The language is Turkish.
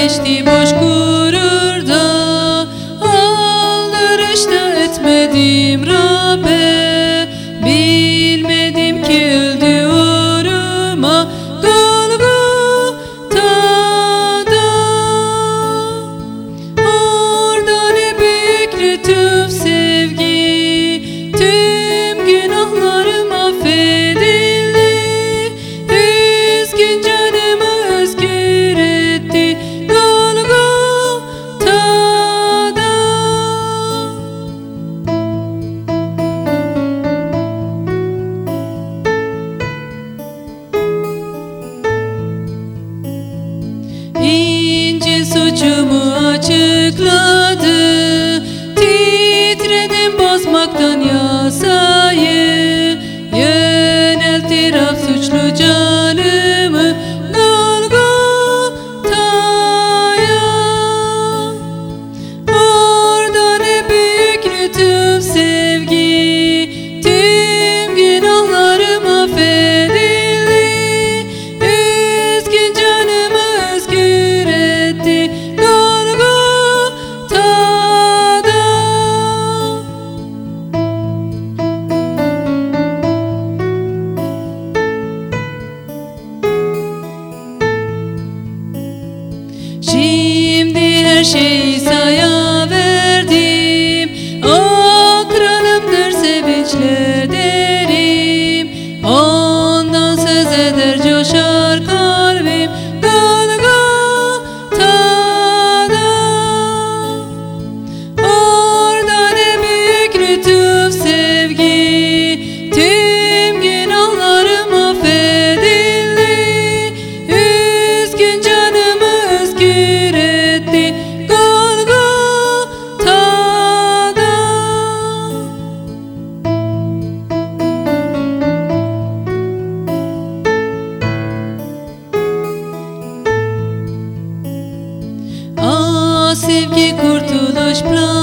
geçti boş gururda, aldırışta etmedim Rabbe. Bilmedim ki öldü uğruma Golgota'da. Orada ne büyük lütuf sevgi, tüm günahlarım affedildi. Üzgün canımı özgür etti Golgota'da. İncil suçumu açıkladı, titredim bozmaktan yasayı. Yöneltir af suçlu canımı Golgota'ya. Orada ne büyük lütuf sevgi, tüm günahlarım affedildi. Üzgün canımı özgür etti Golgota'da. Şimdi her şeyi İsa'ya verdim, o kralımdır sevinçle derim. Ondan söz eder coşar kalbim Golgota'da. Orada ne büyük lütuf sevgi, tüm günahlarım affedildi. Üzgün canımı özgür etti Golgota'da. Ah sevgi kurtuluş planı,